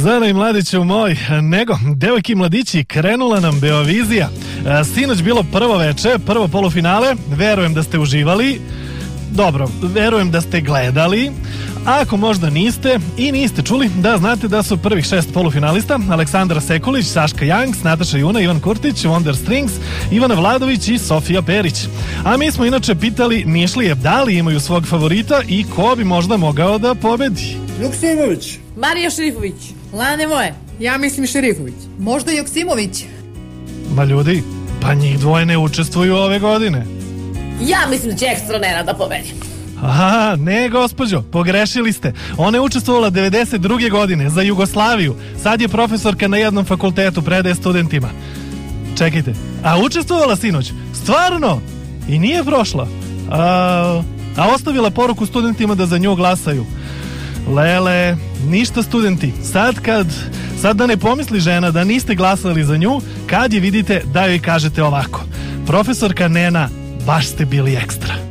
Zara i mladiću moj, nego, devojki i mladići, krenula nam Beovizija. Sinoć bilo prvo veče, prvo polufinale, verujem da ste uživali. Dobro, verujem da ste gledali. Ako možda niste i niste čuli, da znate da su prvih 6 polufinalista Aleksandra Sekulić, Saška Janks, Nataša Juna, Ivan Kurtić, Wonder Strings, Ivana Vladović i Sofija Perić. A mi smo inače pitali Nišlije da li imaju svog favorita i ko bi možda mogao da pobedi. Joksimović, Marija Šerifović, Lane moje. Ja mislim Šerifović. Možda Joksimović. Ma ljudi, pa njih dvoje ne učestvuju ove godine. Ja mislim da će ekstra Nena da pobedi. Aha, ne gospođo, pogrešili ste. Ona je učestvovala 92. godine za Jugoslaviju. Sad je profesorka na jednom fakultetu, predaje studentima. Čekajte, a učestvovala sinoć? Stvarno? I nije prošla? A ostavila poruku studentima da za nju glasaju. Lele, ništa studenti. Sad da ne pomisli žena da niste glasali za nju, kad je vidite da joj kažete ovako: profesorka Nena, baš ste bili ekstra.